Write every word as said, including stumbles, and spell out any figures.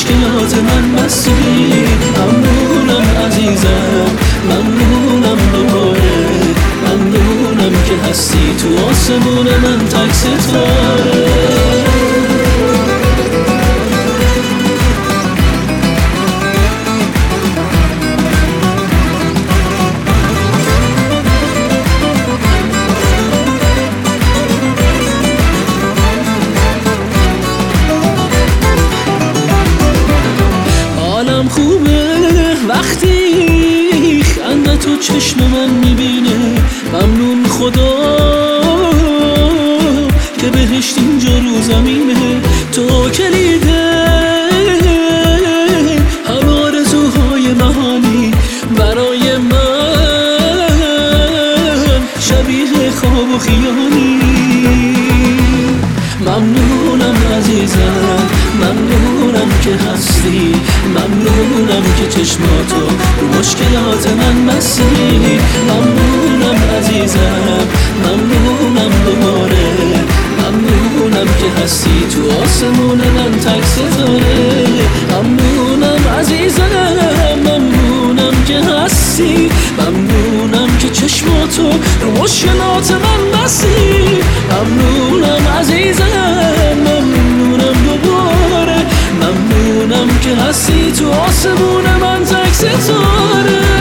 مشکلات من بسی. ممنونم عزیزم، ممنونم دوباره، ممنونم که هستی تو آسمون من تک ستاره. حالم خوبه وقتی خنده تو چشم من میبینه. ممنون خدا که بهشت اینجا رو زمینه. تو کلیده همه آرزوهای نهانی برای من، شبیه خواب و خیالی. ممنونم عزیزم، ممنونم که هستی، ممنونم که چشماتو رو مشکلات من بسی. ممنونم عزیزم، ممنونم دوباره، ممنونم که هستی تو آسمون من تک ستاره. ممنونم عزیزم، ممنونم که هستی، ممنونم که چشماتو رو مشکلات من بسی. ممنونم عزیزم، ممنونم دوباره، ممنونم که هستی تو آسمون من تک ستاره.